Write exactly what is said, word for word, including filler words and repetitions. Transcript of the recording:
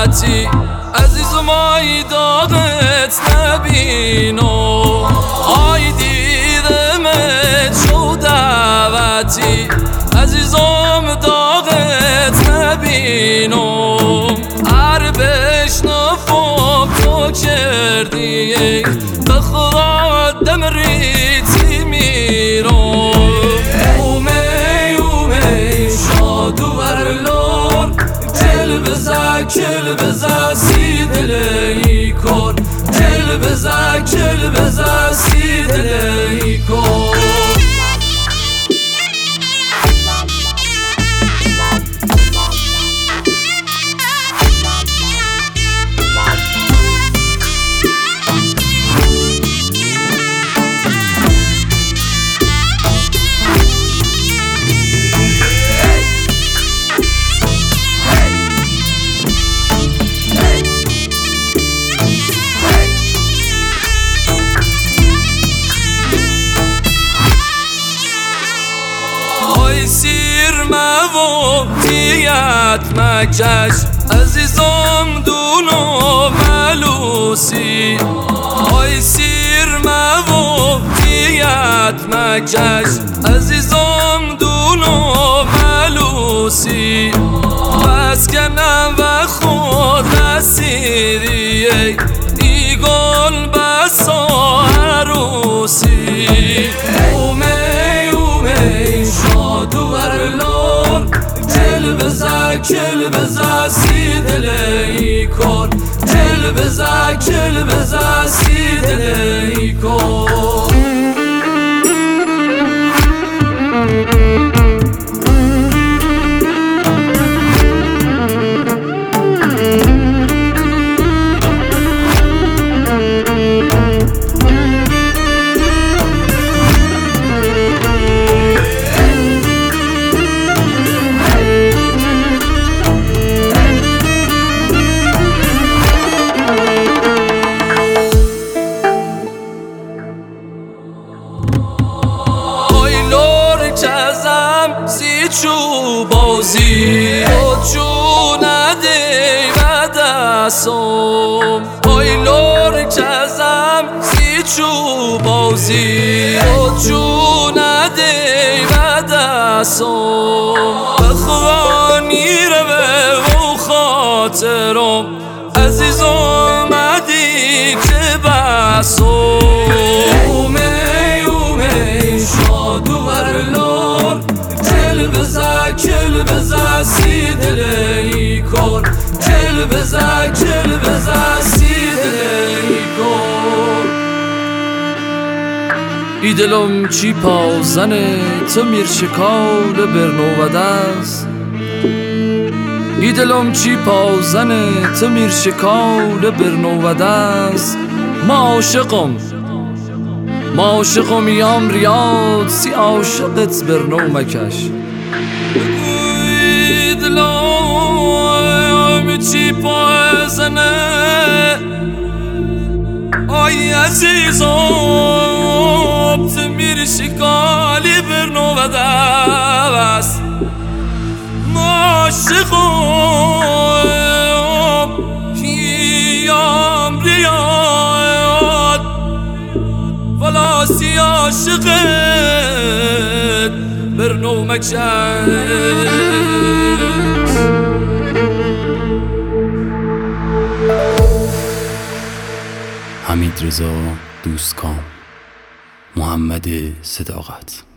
دعوتی عزیزم آی داغت نبینو آی دیدمت شو دعوتی عزیزم داغت نبینو هر بشنفم تو کردی به خدا دم ریتی میرم اومی اومی شاد و برلار کل بزا کل بزا سی دلی کن کل بزا کل بزا سی دلی کن سیر موم تیت مکش عزیزم دونو ملوسی آی سیر موم تیت مکش عزیزم دونو ملوسی بس کنم و خود رسیدی ایگل بس عروسی اومی اومی شاد و برلار کل بزا کل بزا سی دلی کن کل بزا کل بزا سی دلی کن سی چو بازی و چو ندی و دستم آی لور کزم سی چو بازی و چو ندی و دستم بخوانی رو و خاطرم عزیز آمدی که بسم اومی اومی شاد و برلار کل بزا کل بزا سی دلی کن کل بزا کل بزا سی دلی کن ای دلم چی پازنه تو میر شکال برنو و دست ای دلم چی پازنه تو میر شکال برنو و دست ما عاشقم ما عاشقم یام ریاد سی عاشقت برنو مکش بگوی دلم چی پازنه آی عزیزم تو میر شکالی برنو و دست ما عاشقم یام ریاد ولا سی عاشقت برنو مکش حمیدرضا دوستکام محمد صداقت